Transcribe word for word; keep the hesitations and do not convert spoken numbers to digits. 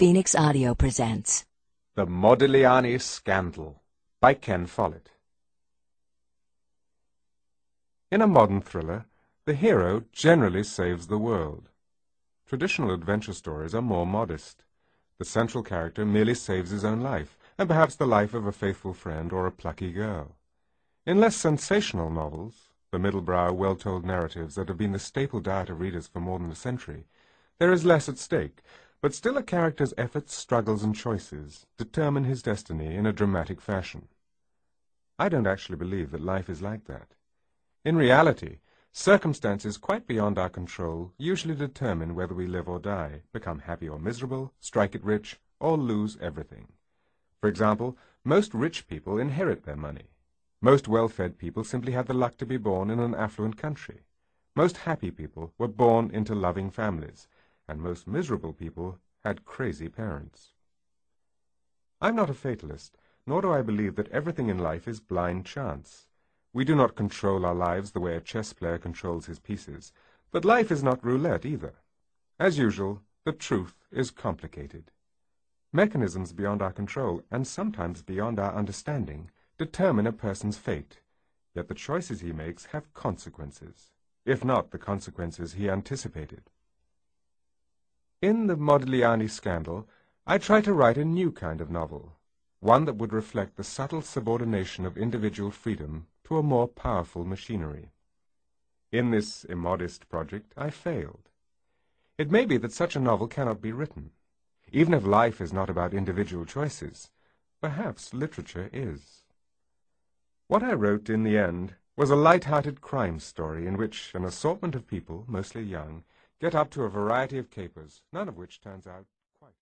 Phoenix Audio presents The Modigliani Scandal by Ken Follett. In a modern thriller, the hero generally saves the world. Traditional adventure stories are more modest. The central character merely saves his own life, and perhaps the life of a faithful friend or a plucky girl. In less sensational novels, the middle-brow, well-told narratives that have been the staple diet of readers for more than a century, there is less at stake, but still a character's efforts, struggles, and choices determine his destiny in a dramatic fashion. I don't actually believe that life is like that. In reality, circumstances quite beyond our control usually determine whether we live or die, become happy or miserable, strike it rich, or lose everything. For example, most rich people inherit their money. Most well-fed people simply had the luck to be born in an affluent country. Most happy people were born into loving families, and most miserable people had crazy parents. I'm not a fatalist, nor do I believe that everything in life is blind chance. We do not control our lives the way a chess player controls his pieces, but life is not roulette either. As usual, the truth is complicated. Mechanisms beyond our control, and sometimes beyond our understanding, determine a person's fate, yet the choices he makes have consequences, if not the consequences he anticipated. In The Modigliani Scandal, I try to write a new kind of novel, one that would reflect the subtle subordination of individual freedom to a more powerful machinery. In this immodest project, I failed. It may be that such a novel cannot be written. Even if life is not about individual choices, perhaps literature is. What I wrote, in the end, was a light-hearted crime story in which an assortment of people, mostly young, get up to a variety of capers, none of which turns out